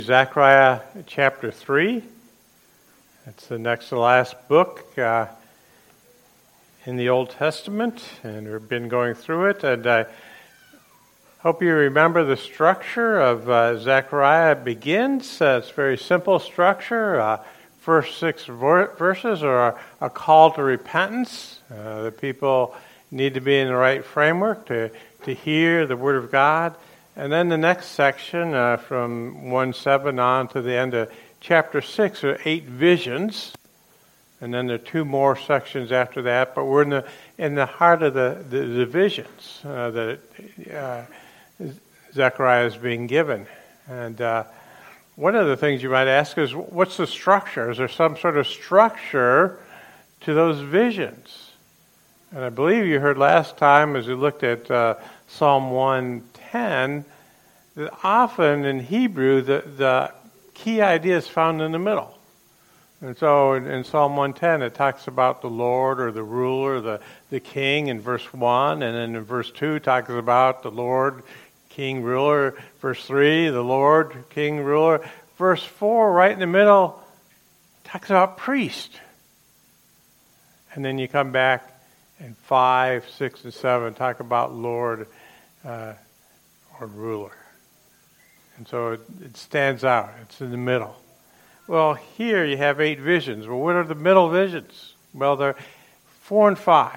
Zechariah chapter 3. It's the next to last book in the Old Testament, and we've been going through it. And I hope you remember the structure of Zechariah. It begins, it's a very simple structure. First 6 verses are a call to repentance. The people need to be in the right framework to hear the Word of God. And then the next section, from 1:7 on to the end of chapter 6, are 8 visions. And then there are 2 more sections after that. But we're in the heart of the visions that Zechariah is being given. And one of the things you might ask is, what's the structure? Is there some sort of structure to those visions? And I believe you heard last time, as we looked at Psalm 110, that often in Hebrew the key idea is found in the middle. And so in Psalm 110 it talks about the Lord or the ruler, the king in verse 1, and then in verse 2 it talks about the Lord, king, ruler. Verse 3, the Lord, king, ruler. Verse 4, right in the middle, talks about priest. And then you come back and 5, 6, and 7 talk about Lord or ruler. And so it stands out. It's in the middle. Well, here you have 8 visions. Well, what are the middle visions? Well, they're 4 and 5.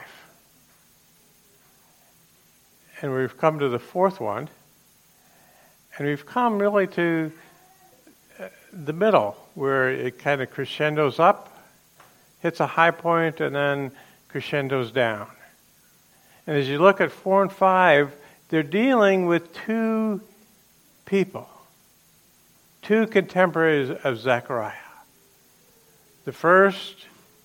And we've come to the 4th one. And we've come really to the middle, where it kind of crescendos up, hits a high point, and then crescendos down. And as you look at 4 and 5, they're dealing with 2 people, 2 contemporaries of Zechariah. The first,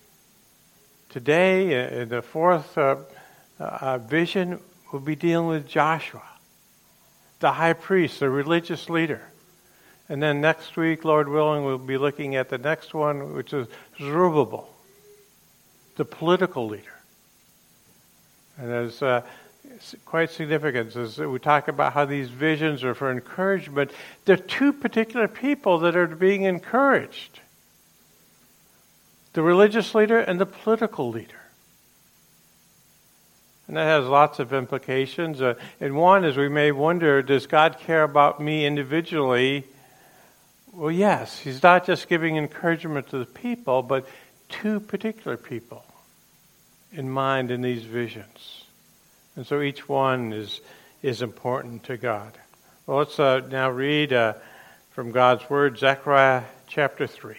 today, in the 4th vision, will be dealing with Joshua, the high priest, the religious leader. And then next week, Lord willing, we'll be looking at the next one, which is Zerubbabel, the political leader. And there's quite significant as we talk about how these visions are for encouragement. There are 2 particular people that are being encouraged: the religious leader and the political leader. And that has lots of implications. And one is, we may wonder, does God care about me individually? Well, yes. He's not just giving encouragement to the people, but 2 particular people in mind in these visions. And so each one is important to God. Well, let's now read from God's Word, Zechariah chapter 3.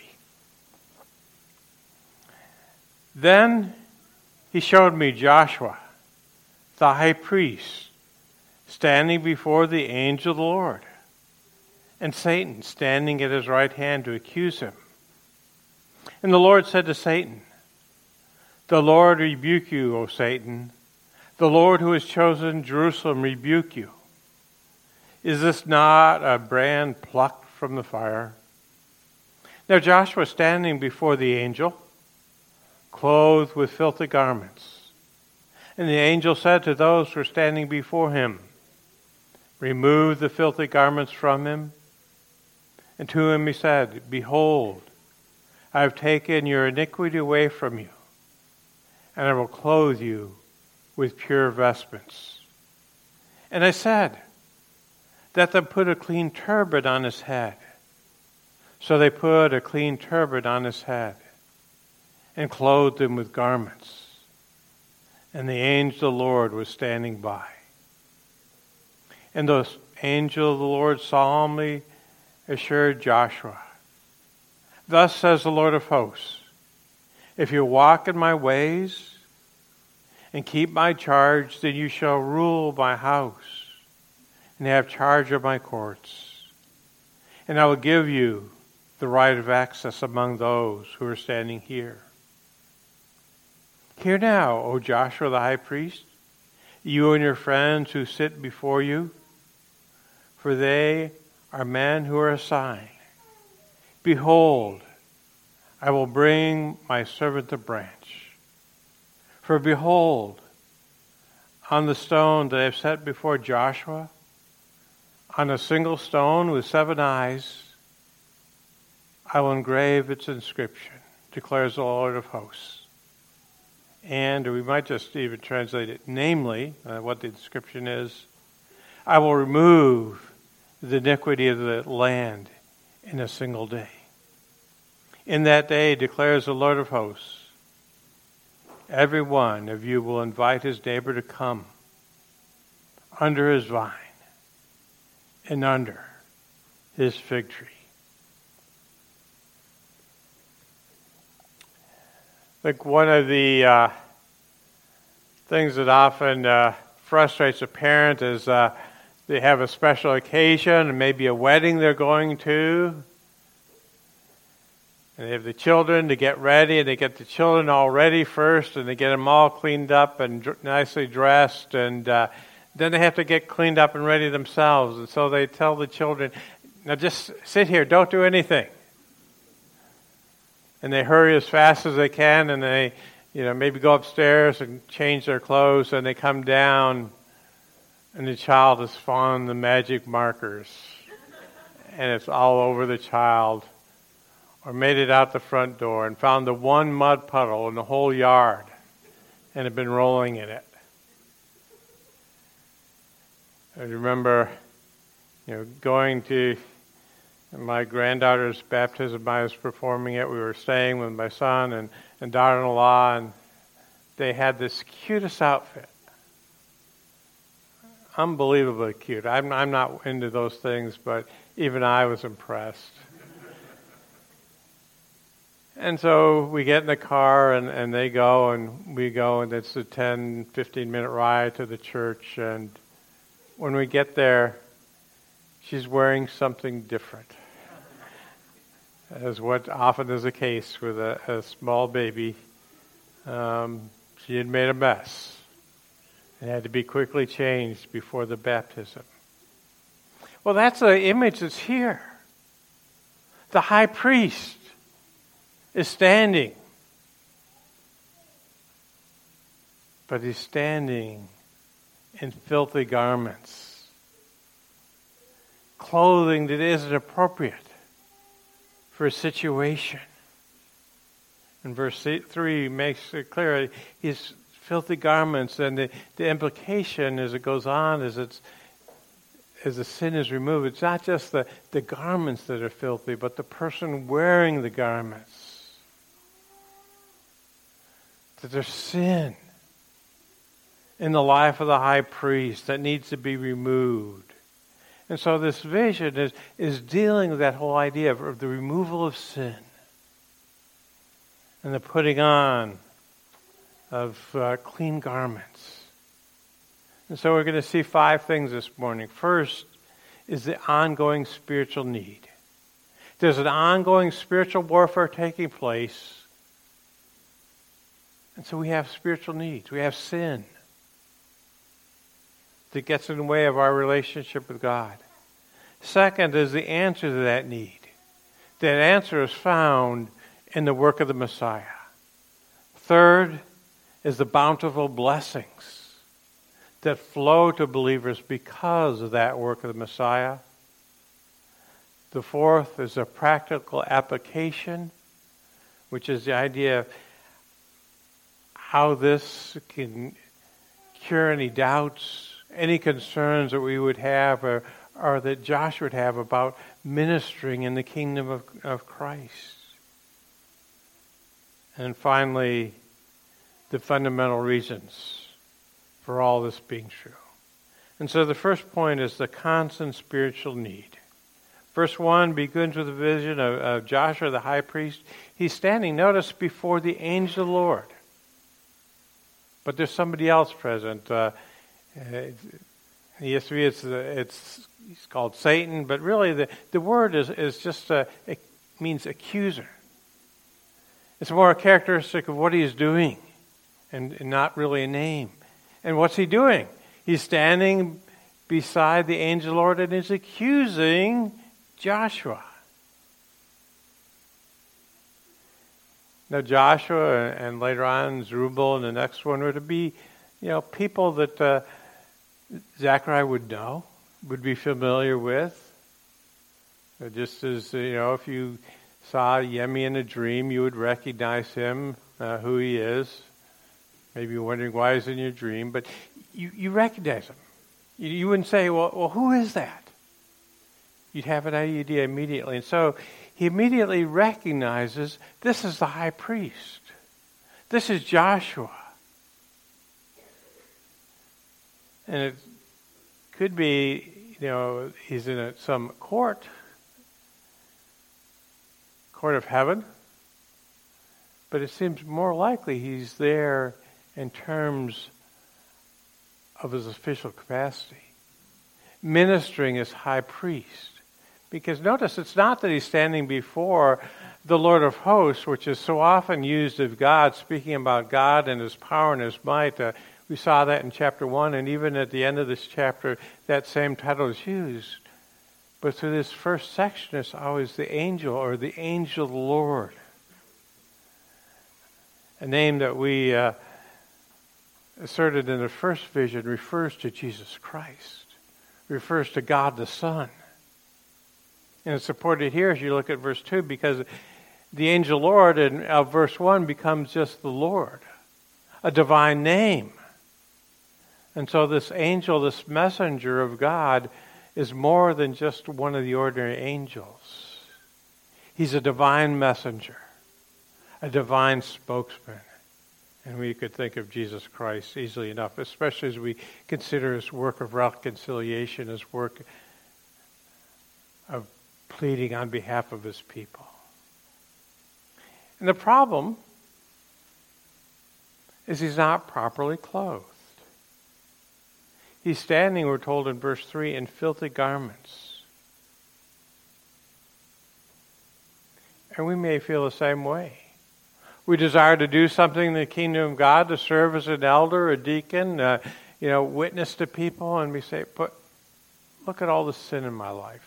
Then he showed me Joshua, the high priest, standing before the angel of the Lord, and Satan standing at his right hand to accuse him. And the Lord said to Satan, "The Lord rebuke you, O Satan. The Lord who has chosen Jerusalem rebuke you. Is this not a brand plucked from the fire?" Now Joshua was standing before the angel, clothed with filthy garments. And the angel said to those who were standing before him, "Remove the filthy garments from him." And to him he said, "Behold, I have taken your iniquity away from you, and I will clothe you with pure vestments." And I said, "Let them put a clean turban on his head." So they put a clean turban on his head and clothed him with garments. And the angel of the Lord was standing by. And the angel of the Lord solemnly assured Joshua, "Thus says the Lord of hosts, if you walk in my ways and keep my charge, then you shall rule my house and have charge of my courts. And I will give you the right of access among those who are standing here. Hear now, O Joshua the high priest, you and your friends who sit before you, for they are men who are a sign. Behold, I will bring my servant the branch. For behold, on the stone that I have set before Joshua, on a single stone with 7 eyes, I will engrave its inscription, declares the Lord of hosts. And we might just even translate it, namely, what the inscription is, I will remove the iniquity of the land in a single day. In that day, declares the Lord of hosts, every one of you will invite his neighbor to come under his vine and under his fig tree. I think one of the things that often frustrates a parent is they have a special occasion, and maybe a wedding they're going to, and they have the children to get ready, and they get the children all ready first, and they get them all cleaned up and nicely dressed, and then they have to get cleaned up and ready themselves. And so they tell the children, now just sit here, don't do anything. And they hurry as fast as they can, and they, maybe go upstairs and change their clothes, and they come down, and the child has found the magic markers, and it's all over the child, or made it out the front door and found the one mud puddle in the whole yard and had been rolling in it. I remember, going to my granddaughter's baptism. I was performing it. We were staying with my son and daughter-in-law, and they had this cutest outfit. Unbelievably cute. I'm not into those things, but even I was impressed. And so we get in the car, and they go, and we go, and it's a 10, 15-minute ride to the church. And when we get there, she's wearing something different, as what often is the case with a small baby. She had made a mess and had to be quickly changed before the baptism. Well, that's the image that's here. The high priest is standing, but he's standing in filthy garments, clothing that isn't appropriate for a situation. And verse 3 makes it clear his filthy garments, and the implication as it goes on as the sin is removed, it's not just the garments that are filthy, but the person wearing the garments. That there's sin in the life of the high priest that needs to be removed. And so this vision is dealing with that whole idea of the removal of sin and the putting on of clean garments. And so we're going to see 5 things this morning. First is the ongoing spiritual need. There's an ongoing spiritual warfare taking place. And so we have spiritual needs. We have sin that gets in the way of our relationship with God. Second is the answer to that need. That answer is found in the work of the Messiah. Third is the bountiful blessings that flow to believers because of that work of the Messiah. The fourth is a practical application, which is the idea of how this can cure any doubts, any concerns that we would have or that Joshua would have about ministering in the kingdom of Christ. And finally, the fundamental reasons for all this being true. And so the first point is the constant spiritual need. Verse 1 begins with a vision of Joshua the high priest. He's standing, notice, before the angel of the Lord. But there's somebody else present. In the ESV, it's called Satan, but really the word is just it means accuser. It's more a characteristic of what he's doing, and not really a name. And what's he doing? He's standing beside the angel of the Lord and is accusing Joshua. Now Joshua and later on Zerubbabel and the next one were to be, people that Zechariah would know, would be familiar with. Just as, if you saw Yemi in a dream, you would recognize him, who he is. Maybe you're wondering why he's in your dream, but you recognize him. You wouldn't say, well, who is that? You'd have an idea immediately. And so he immediately recognizes this is the high priest. This is Joshua. And it could be, he's in some court of heaven, but it seems more likely he's there in terms of his official capacity, ministering as high priest. Because notice, it's not that he's standing before the Lord of hosts, which is so often used of God, speaking about God and his power and his might. We saw that in chapter 1, and even at the end of this chapter, that same title is used. But through this first section, it's always the angel, or the angel of the Lord. A name that we asserted in the first vision refers to Jesus Christ, refers to God the Son. And it's supported here as you look at verse 2, because the angel Lord in verse 1 becomes just the Lord, a divine name. And so this angel, this messenger of God, is more than just one of the ordinary angels. He's a divine messenger, a divine spokesman. And we could think of Jesus Christ easily enough, especially as we consider his work of reconciliation, his work of pleading on behalf of his people. And the problem is he's not properly clothed. He's standing, we're told in verse 3, in filthy garments. And we may feel the same way. We desire to do something in the kingdom of God, to serve as an elder, a deacon, witness to people, and we say, but look at all the sin in my life.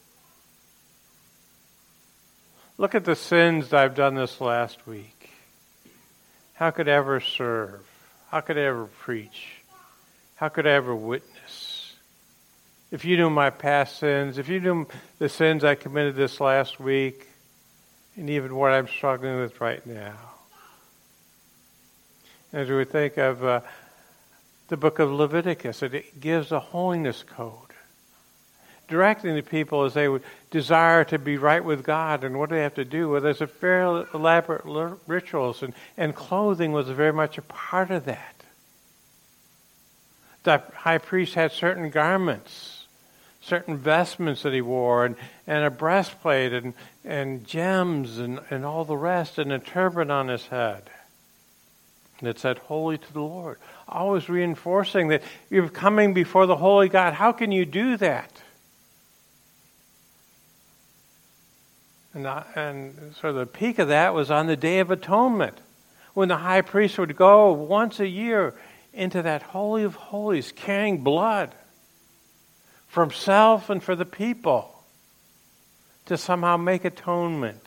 Look at the sins that I've done this last week. How could I ever serve? How could I ever preach? How could I ever witness? If you knew my past sins, if you knew the sins I committed this last week, and even what I'm struggling with right now. As we think of the book of Leviticus, it gives a holiness code, directing the people as they would desire to be right with God. And what do they have to do? Well, there's a very elaborate rituals, and clothing was very much a part of that. The high priest had certain garments, certain vestments that he wore, and a breastplate, and gems, and all the rest, and a turban on his head. And it said, holy to the Lord. Always reinforcing that you're coming before the holy God. How can you do that? And so the peak of that was on the Day of Atonement, when the high priest would go once a year into that Holy of Holies, carrying blood for himself and for the people to somehow make atonement.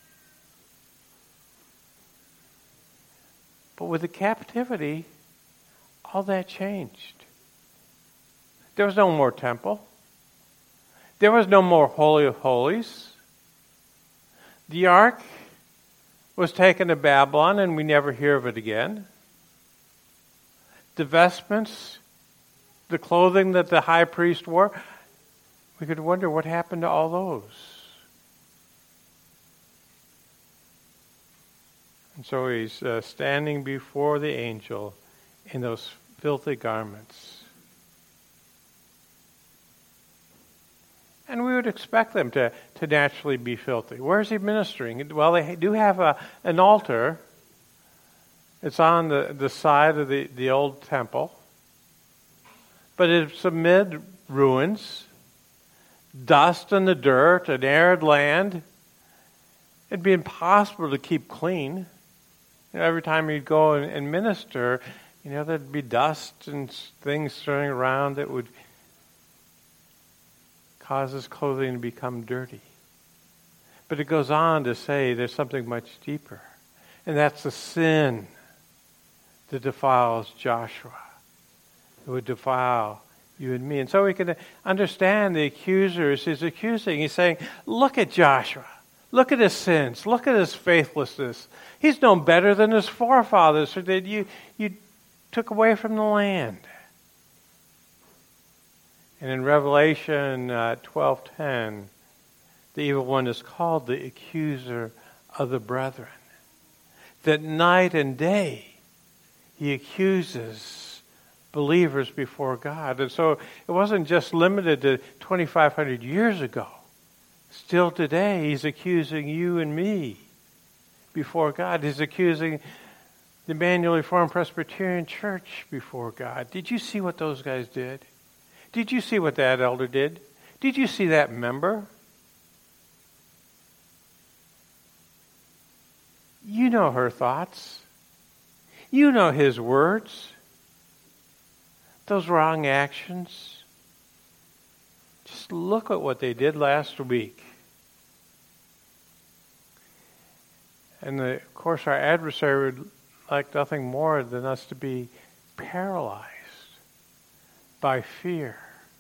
But with the captivity, all that changed. There was no more temple. There was no more Holy of Holies. The ark was taken to Babylon, and we never hear of it again. The vestments, the clothing that the high priest wore, we could wonder what happened to all those. And so he's standing before the angel in those filthy garments. And we would expect them to naturally be filthy. Where is he ministering? Well, they do have an altar. It's on the side of the old temple. But it's amid ruins, dust and the dirt, an arid land. It'd be impossible to keep clean. Every time you'd go and minister, there'd be dust and things throwing around that would cause his clothing to become dirty. But it goes on to say there's something much deeper. And that's the sin that defiles Joshua. It would defile you and me. And so we can understand the accuser is accusing. He's saying, look at Joshua. Look at his sins. Look at his faithlessness. He's known better than his forefathers who did you took away from the land. And in Revelation 12:10, the evil one is called the accuser of the brethren. That night and day he accuses believers before God. And so it wasn't just limited to 2,500 years ago. Still today, he's accusing you and me before God. He's accusing the Emmanuel Reformed Presbyterian Church before God. Did you see what those guys did? Did you see what that elder did? Did you see that member? You know her thoughts. You know his words. Those wrong actions. Just look at what they did last week. And of course, our adversary would like nothing more than us to be paralyzed by fear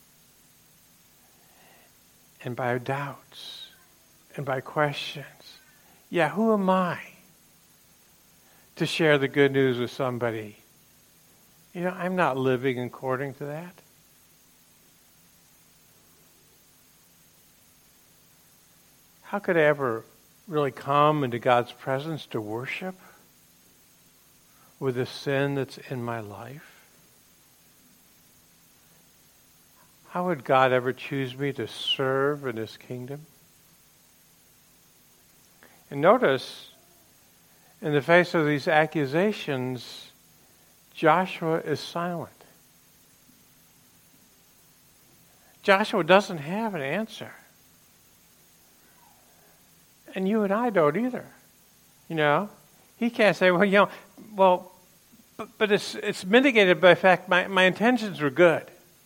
and by doubts and by questions. Yeah, who am I to share the good news with somebody? You know, I'm not living according to that. How could I ever really come into God's presence to worship with the sin that's in my life? How would God ever choose me to serve in his kingdom? And notice, in the face of these accusations, Joshua is silent. Joshua doesn't have an answer. And you and I don't either. You know, he can't say, but it's mitigated by the fact my intentions were good.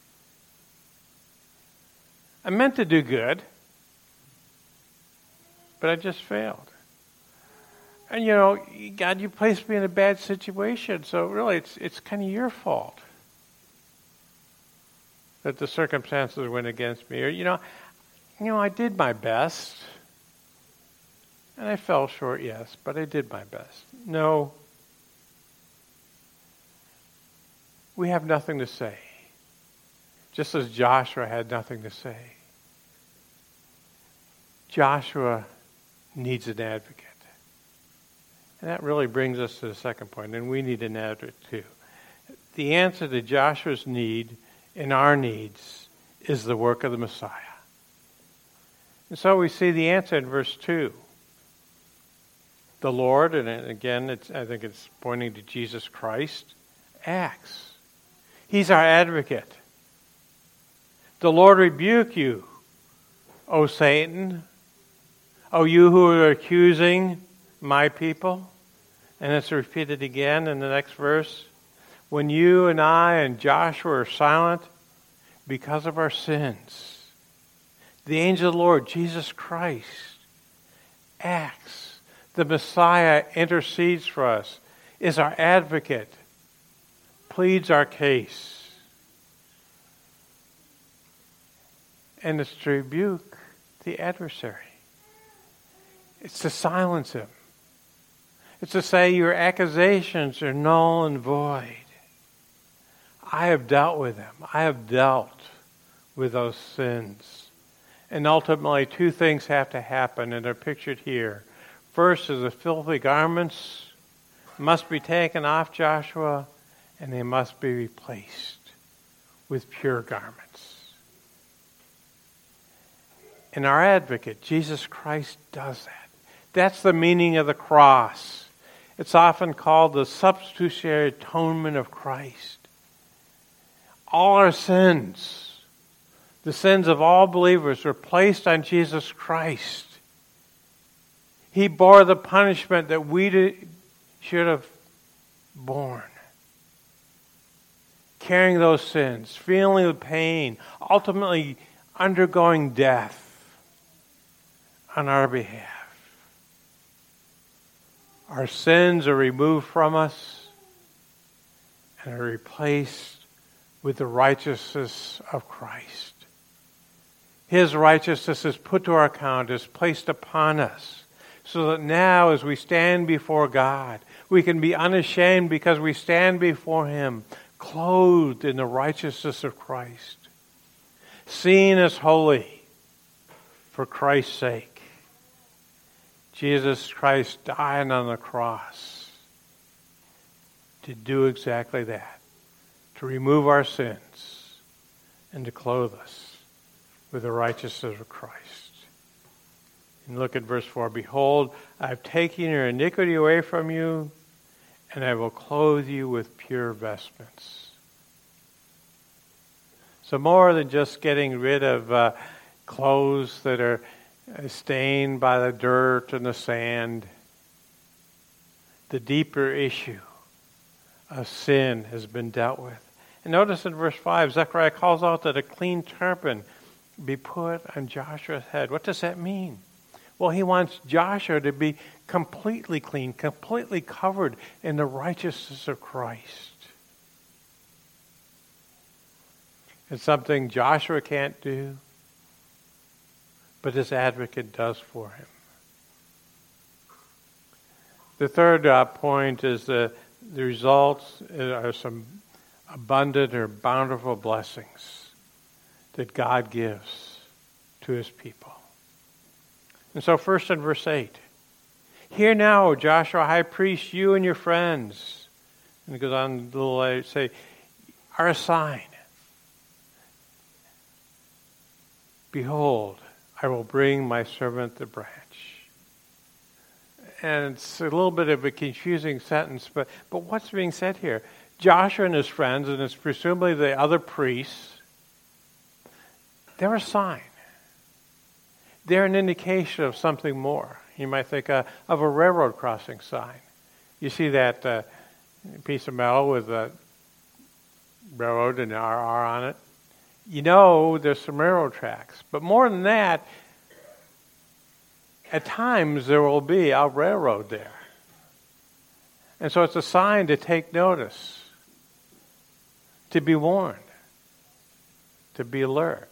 I meant to do good, but I just failed. And you know, God, you placed me in a bad situation, so really it's kind of your fault that the circumstances went against me. Or you know, I did my best. And I fell short, yes, but I did my best. No, we have nothing to say, just as Joshua had nothing to say. Joshua needs an advocate. And that really brings us to the second point, and we need an advocate too. The answer to Joshua's need and our needs is the work of the Messiah. And so we see the answer in verse 2. The Lord, and again, I think it's pointing to Jesus Christ, acts. He's our advocate. The Lord rebuke you, O Satan, O you who are accusing my people. And it's repeated again in the next verse. When you and I and Joshua are silent because of our sins, the angel of the Lord, Jesus Christ, acts. The Messiah intercedes for us, is our advocate, pleads our case. And it's to rebuke the adversary. It's to silence him. It's to say your accusations are null and void. I have dealt with them. I have dealt with those sins. And ultimately, two things have to happen, and they're pictured here. First is the filthy garments must be taken off Joshua, and they must be replaced with pure garments. And our advocate, Jesus Christ, does that. That's the meaning of the cross. It's often called the substitutionary atonement of Christ. All our sins, the sins of all believers, were placed on Jesus Christ. He bore the punishment that we should have borne. Carrying those sins, feeling the pain, ultimately undergoing death on our behalf. Our sins are removed from us and are replaced with the righteousness of Christ. His righteousness is put to our account, is placed upon us. so that now as we stand before God, we can be unashamed because we stand before Him, clothed in the righteousness of Christ, seen as holy for Christ's sake. Jesus Christ dying on the cross to do exactly that, to remove our sins and to clothe us with the righteousness of Christ. And look at verse 4. Behold, I have taken your iniquity away from you, and I will clothe you with pure vestments. So more than just getting rid of clothes that are stained by the dirt and the sand, the deeper issue of sin has been dealt with. And notice in verse 5, Zechariah calls out that a clean turban be put on Joshua's head. What does that mean? Well, he wants Joshua to be completely clean, completely covered in the righteousness of Christ. It's something Joshua can't do, but his advocate does for him. The third point is the results are some abundant or bountiful blessings that God gives to His people. And so first in verse 8, hear now, O Joshua, high priest, you and your friends, and it goes on a little later to say, are a sign. Behold, I will bring my servant the branch. And it's a little bit of a confusing sentence, but what's being said here? Joshua and his friends, and it's presumably the other priests, they're a sign. They're an indication of something more. You might think of a railroad crossing sign. You see that piece of metal with a railroad and an RR on it. You know there's some railroad tracks. But more than that, at times there will be a railroad there. And so it's a sign to take notice, to be warned, to be alert.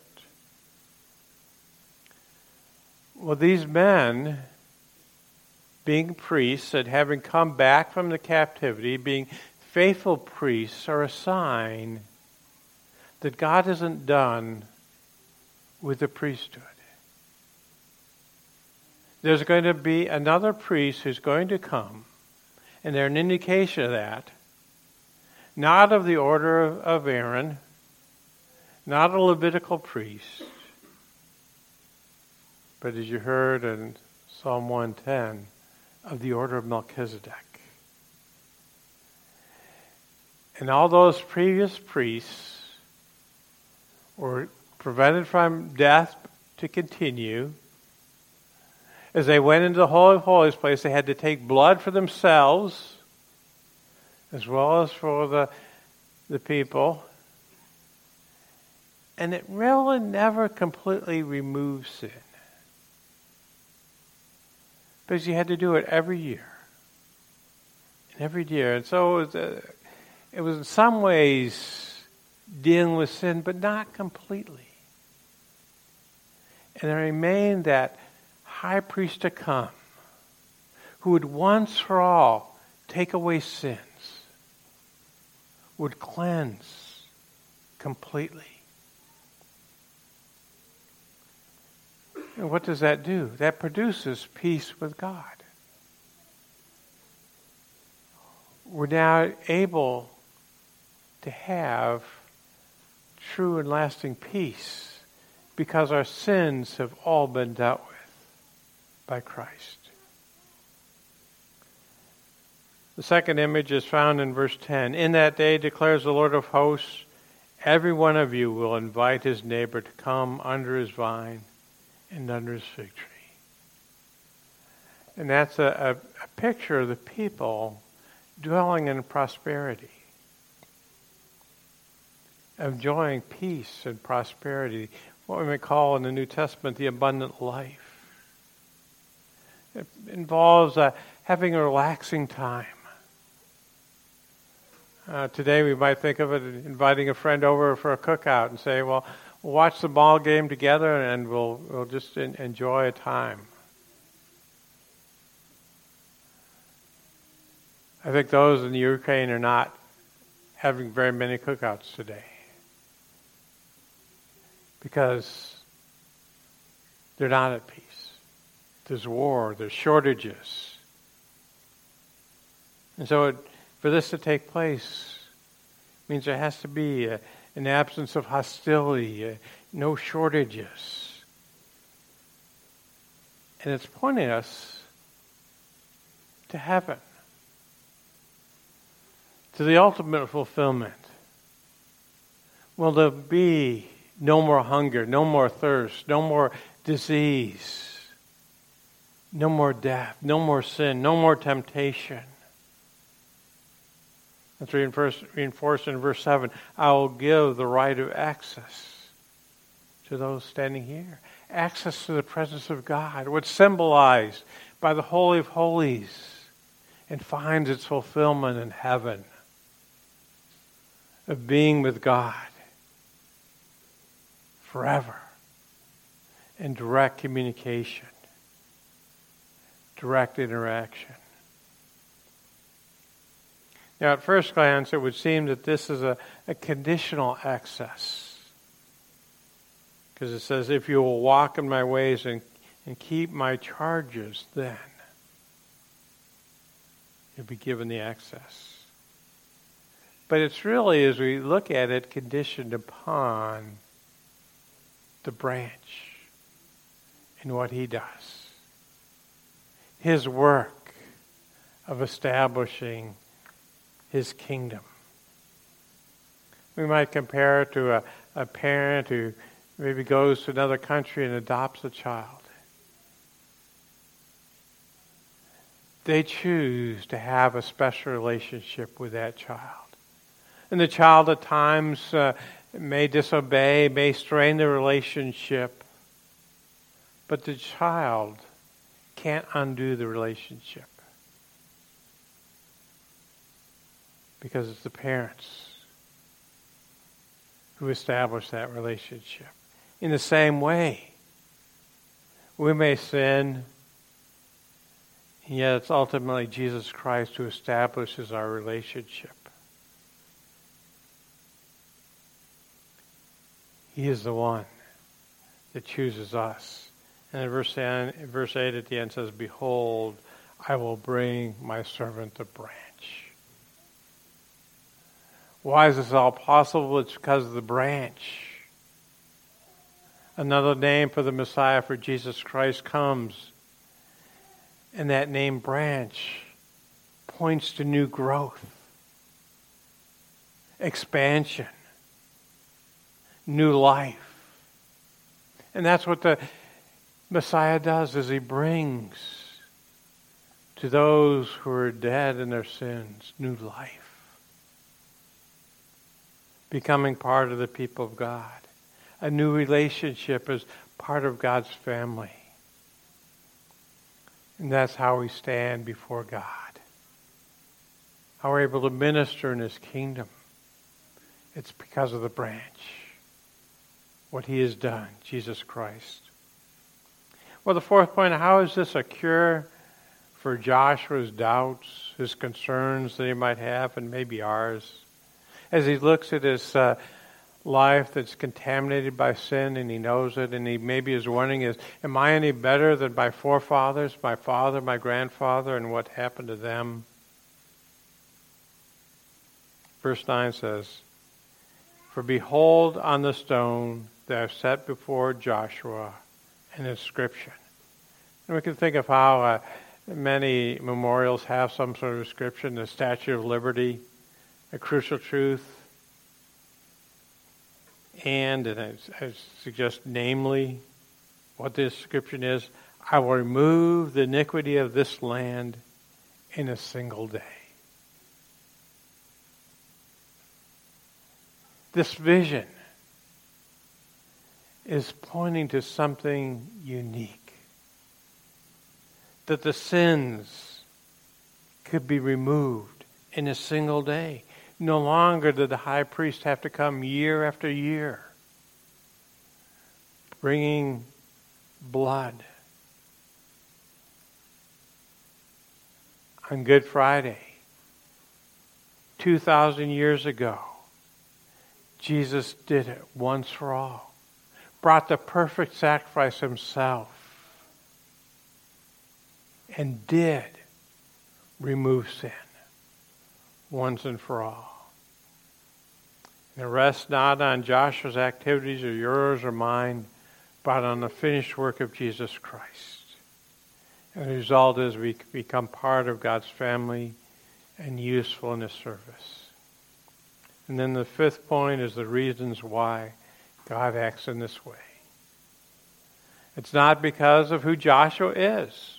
Well, these men, being priests and having come back from the captivity, being faithful priests, are a sign that God isn't done with the priesthood. There's going to be another priest who's going to come, and they're an indication of that, not of the order of Aaron, not a Levitical priest, but as you heard in Psalm 110, of the order of Melchizedek. And all those previous priests were prevented from death to continue. As they went into the Holy of Holies place, they had to take blood for themselves as well as for the people. And it really never completely removed sin, because you had to do it every year. And every year. And so it was in some ways dealing with sin, but not completely. And there remained that high priest to come who would once for all take away sins, would cleanse completely. And what does that do? That produces peace with God. We're now able to have true and lasting peace because our sins have all been dealt with by Christ. The second image is found in verse 10. In that day, declares the Lord of hosts, every one of you will invite his neighbor to come under his vine and under his fig tree. And that's a picture of the people dwelling in prosperity, enjoying peace and prosperity, what we may call in the New Testament the abundant life. It involves having a relaxing time. Today we might think of it inviting a friend over for a cookout and say, well, we'll watch the ball game together and we'll just enjoy a time. I think those in the Ukraine are not having very many cookouts today because they're not at peace. There's war, there's shortages. And so for this to take place means there has to be an absence of hostility, no shortages. And it's pointing us to heaven, to the ultimate fulfillment. Will there be no more hunger, no more thirst, no more disease, no more death, no more sin, no more temptation? That's reinforced in verse 7. I will give the right of access to those standing here. Access to the presence of God, what's symbolized by the Holy of Holies, and finds its fulfillment in heaven, of being with God forever in direct communication, direct interaction. Now, at first glance, it would seem that this is a conditional access. Because it says, if you will walk in my ways and keep my charges, then you'll be given the access. But it's really, as we look at it, conditioned upon the branch and what he does. His work of establishing his kingdom. We might compare it to a parent who maybe goes to another country and adopts a child. They choose to have a special relationship with that child. And the child at times may disobey, may strain the relationship, but the child can't undo the relationship. Because it's the parents who establish that relationship. In the same way, we may sin, and yet it's ultimately Jesus Christ who establishes our relationship. He is the one that chooses us. And in verse 8 at the end says, behold, I will bring my servant the branch. Why is this all possible? It's because of the branch. Another name for the Messiah, for Jesus Christ, comes. And that name branch points to new growth, expansion, new life. And that's what the Messiah does, is he brings to those who are dead in their sins new life. Becoming part of the people of God. A new relationship as part of God's family. And that's how we stand before God. How we're able to minister in his kingdom. It's because of the branch. What he has done, Jesus Christ. Well, the fourth point, how is this a cure for Joshua's doubts, his concerns that he might have, and maybe ours? As he looks at his life that's contaminated by sin, and he knows it, and he maybe is wondering, am I any better than my forefathers, my father, my grandfather, and what happened to them? Verse 9 says, for behold, on the stone that I have set before Joshua an inscription. And we can think of how many memorials have some sort of inscription, the Statue of Liberty, a crucial truth. And I suggest namely what this inscription is, I will remove the iniquity of this land in a single day. This vision is pointing to something unique. That the sins could be removed in a single day. No longer did the high priest have to come year after year, bringing blood. On Good Friday, 2,000 years ago. Jesus did it once for all. Brought the perfect sacrifice himself. And did remove sin once and for all. And it rests not on Joshua's activities or yours or mine, but on the finished work of Jesus Christ. And the result is we become part of God's family and useful in His service. And then the fifth point is the reasons why God acts in this way. It's not because of who Joshua is,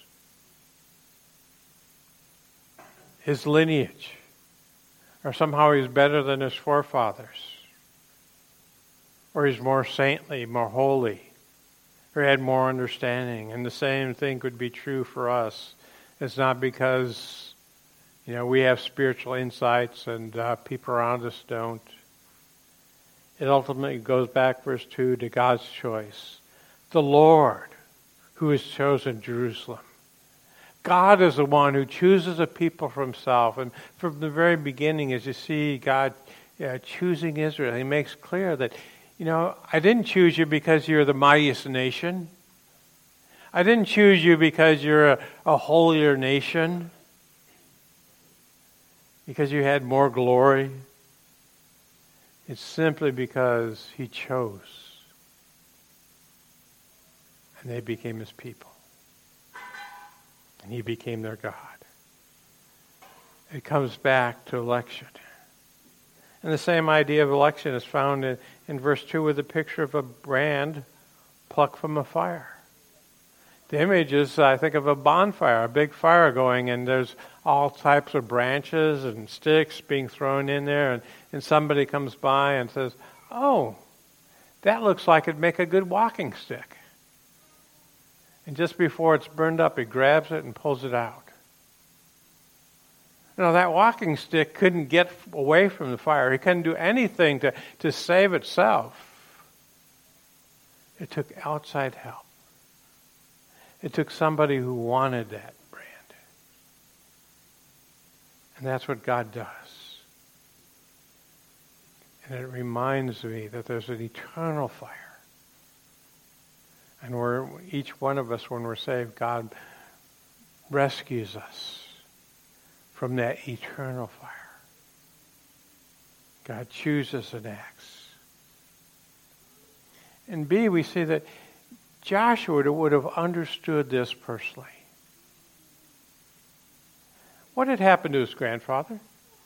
his lineage, or somehow he's better than his forefathers, or he's more saintly, more holy, or had more understanding. And the same thing could be true for us. It's not because, we have spiritual insights and people around us don't. It ultimately goes back, verse 2, to God's choice. The Lord who has chosen Jerusalem. God is the one who chooses a people for himself. And from the very beginning, as you see God choosing Israel, he makes clear that, I didn't choose you because you're the mightiest nation. I didn't choose you because you're a holier nation, because you had more glory. It's simply because he chose. And they became his people. And he became their God. It comes back to election. And the same idea of election is found in verse 2 with a picture of a brand plucked from a fire. The image is, I think, of a bonfire, a big fire going, and there's all types of branches and sticks being thrown in there, and somebody comes by and says, "Oh, that looks like it'd make a good walking stick." And just before it's burned up, he grabs it and pulls it out. That walking stick couldn't get away from the fire. It couldn't do anything to save itself. It took outside help. It took somebody who wanted that brand. And that's what God does. And it reminds me that there's an eternal fire. And each one of us, when we're saved, God rescues us from that eternal fire. God chooses and acts. And B, we see that Joshua would have understood this personally. What had happened to his grandfather?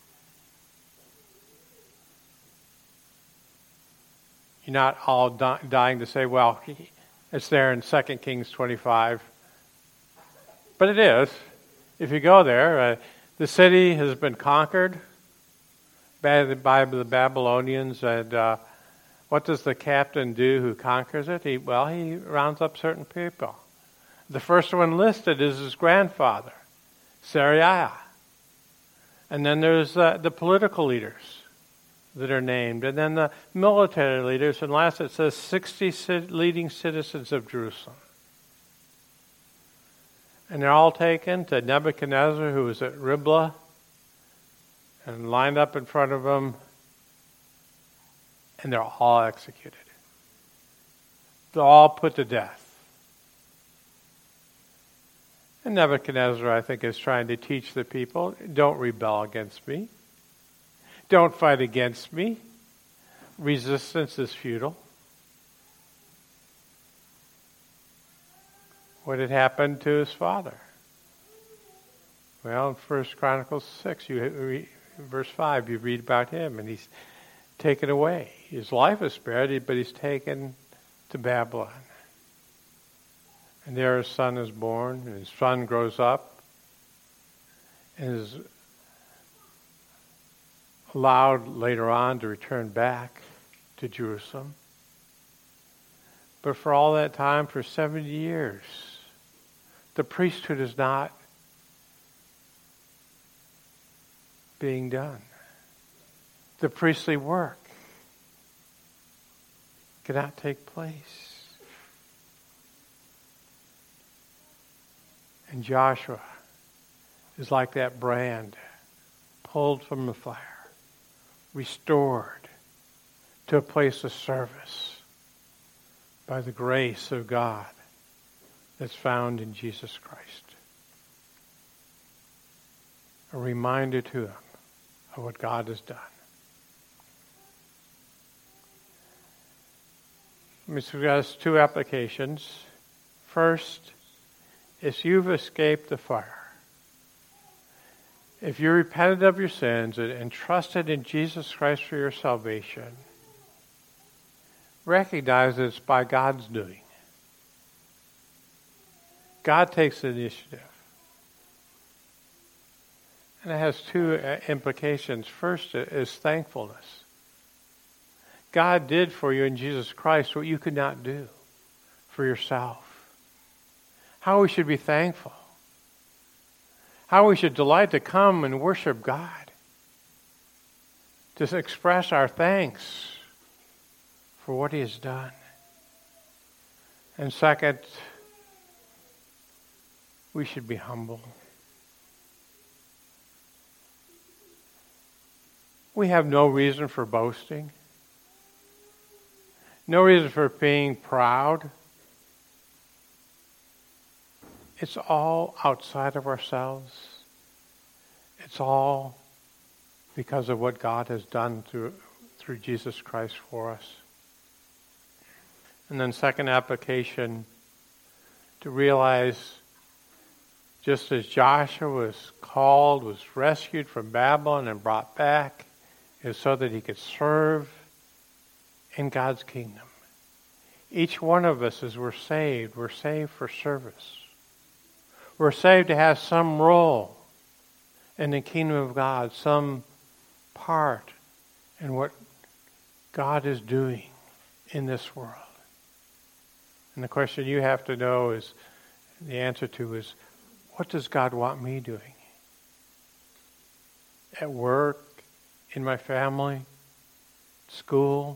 You're not all dying to say, well, it's there in 2 Kings 25. But it is. If you go there, the city has been conquered by the Babylonians. And what does the captain do who conquers it? He rounds up certain people. The first one listed is his grandfather, Saraiah. And then there's the political leaders that are named. And then the military leaders. And last it says 60 leading citizens of Jerusalem. And they're all taken to Nebuchadnezzar, who was at Riblah, and lined up in front of him. And they're all executed. They're all put to death. And Nebuchadnezzar, I think, is trying to teach the people, don't rebel against me. Don't fight against me. Resistance is futile. What had happened to his father? Well, in 1 Chronicles 6, verse 5, you read about him, and he's taken away. His life is spared, but he's taken to Babylon. And there his son is born, and his son grows up, and is allowed later on to return back to Jerusalem. But for all that time, for 70 years, the priesthood is not being done. The priestly work cannot take place. And Joshua is like that brand pulled from the fire. restored to a place of service by the grace of God that's found in Jesus Christ. A reminder to them of what God has done. Let me suggest two applications. First, if you've escaped the fire, if you repented of your sins and trusted in Jesus Christ for your salvation, recognize that it's by God's doing. God takes the initiative. And it has two implications. First is thankfulness. God did for you in Jesus Christ what you could not do for yourself. How we should be thankful. How we should delight to come and worship God. To express our thanks for what He has done. And second, we should be humble. We have no reason for boasting. No reason for being proud. It's all outside of ourselves. It's all because of what God has done through Jesus Christ for us. And then second application, to realize just as Joshua was called, was rescued from Babylon and brought back, is so that he could serve in God's kingdom. Each one of us, as we're saved for service. We're saved to have some role in the kingdom of God, some part in what God is doing in this world. And the question you have to know is, the answer to is, what does God want me doing? At work, in my family, school?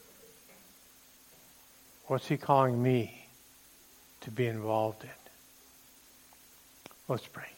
What's He calling me to be involved in? Let's pray.